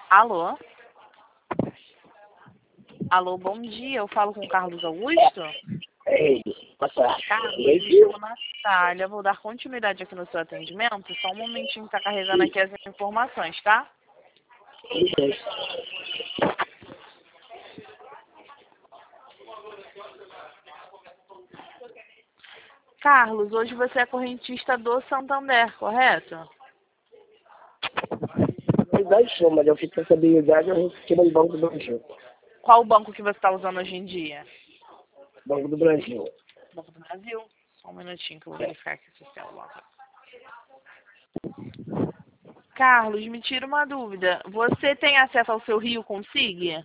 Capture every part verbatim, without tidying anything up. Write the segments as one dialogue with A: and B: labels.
A: Alô? Alô, bom dia. Eu falo com o Carlos Augusto?
B: Ei, boa tarde.
A: Carlos, me chamo Natália. Vou dar continuidade aqui no seu atendimento. Só um momentinho que tá carregando aqui as informações, tá? Carlos, hoje você é correntista do Santander, correto?
B: Na idade sou, mas eu fiz essa habilidade eu fiquei no Banco do Brasil.
A: Qual o banco que você está usando hoje em dia?
B: Banco do Brasil.
A: Banco do Brasil? Só um minutinho que eu vou verificar aqui se você é o banco. Carlos, me tira uma dúvida. Você tem acesso ao seu Rio Consig?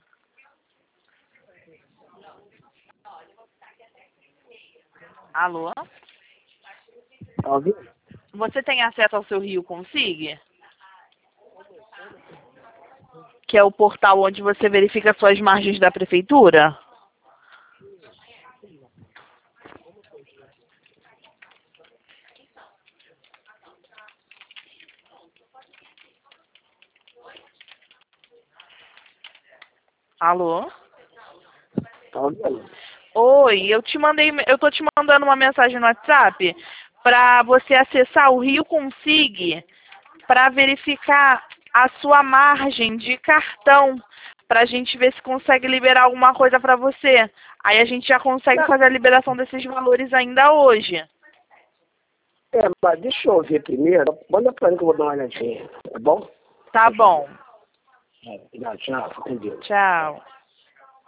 A: Alô?
B: Tá ouvindo?
A: Você tem acesso ao seu Rio Consig? Que é o portal onde você verifica suas margens da prefeitura? Alô?
B: Tá ouvindo?
A: Oi, eu te mandei, eu tô te mandando uma mensagem no WhatsApp para você acessar o Rio Consig para verificar a sua margem de cartão, para a gente ver se consegue liberar alguma coisa para você. Aí a gente já consegue fazer a liberação desses valores ainda hoje.
B: É, mas deixa eu ver primeiro. Manda pra mim que eu vou dar uma olhadinha, tá bom?
A: Tá bom.
B: É, obrigado, tchau, fica com Deus.
A: Tchau.